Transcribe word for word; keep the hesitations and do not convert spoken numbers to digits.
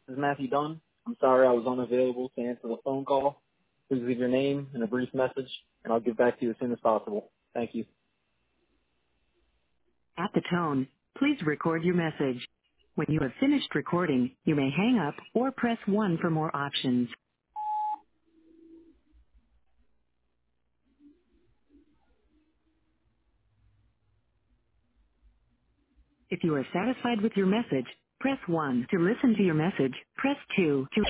This is Matthew Dunn. I'm sorry I was unavailable to answer the phone call. Please leave your name and a brief message, and I'll get back to you as soon as possible. Thank you. At the tone, please record your message. When you have finished recording, you may hang up or press one for more options. If you are satisfied with your message, press one. To listen to your message, press two. To